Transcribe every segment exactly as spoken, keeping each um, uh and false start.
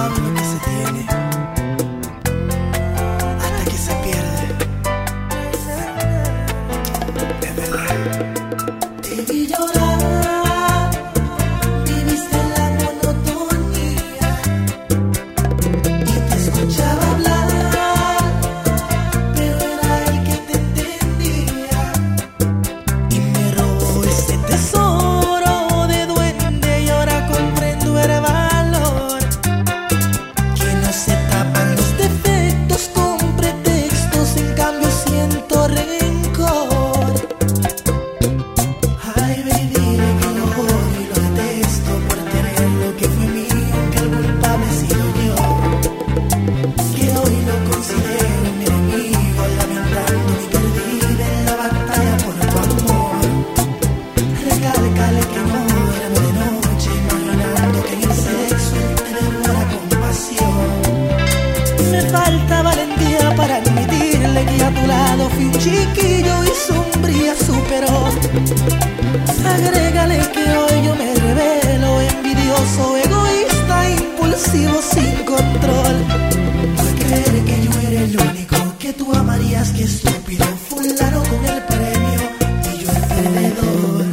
sabe lo que se tiene hasta que se pierde. Es verdad. Te vi llorar, viviste en la monotonía y te escuchaba hablar, pero era el que te entendía y me robó ese tesoro de duende y ahora comprendo el valor, que no se tapan los defectos con pretextos, en cambio siento rencor. Ay, baby, dile que lo odio y lo detesto por tener lo que fue mío, que el culpable he sido yo, que hoy lo considero mi enemigo, lamentando mi perdida en la batalla por tu amor. Recálcale que no duerme de noche, imaginando que en el sexo te devora con pasión. Me falta valentía para admitirle que a tu lado fui un chiquillo y su hombría superó. Agrégale que hoy yo me revelo, envidioso, egoísta, impulsivo, sin control, por creer que yo era el único que tú amarías. Que estúpido, fulano con el premio y yo el perdedor.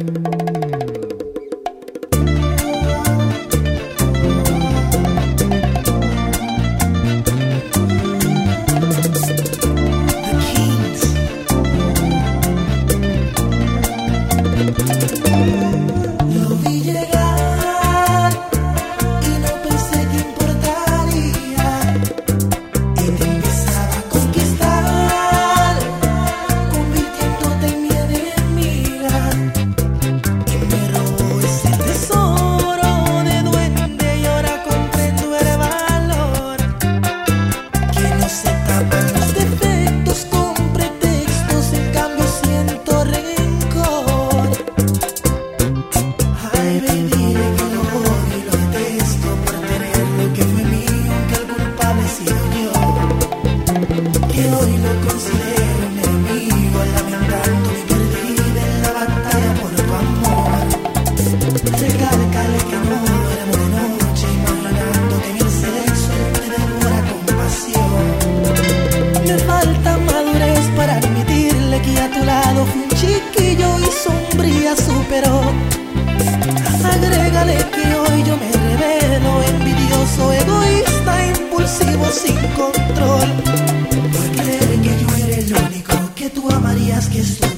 The Kings. Lo vi llegar y no pensé que importaría, y te empezaba a conquistar, convirtiéndote en mi enemiga, y me robó ese tesoro de duende y ahora comprendo el valor, que no se tapan los defectos con pretextos, en cambio siento rencor. Ay, baby, dile que lo odio y lo detesto por tener lo que fue mío, que el culpable he sido yo, que hoy lo considero mi enemigo, lamentando mi perdida en la batalla por tu amor. Recálcale que no duermo de noche, imaginando que en el sexo te devora con pasión. Me falta madurez para admitirle que a tu lado fui un chiquillo y sombría superó. Agrégale que hoy yo me revelo, envidioso, egoísta, impulsivo, sin control, por creer que yo era el único que tú amarías. Que estoy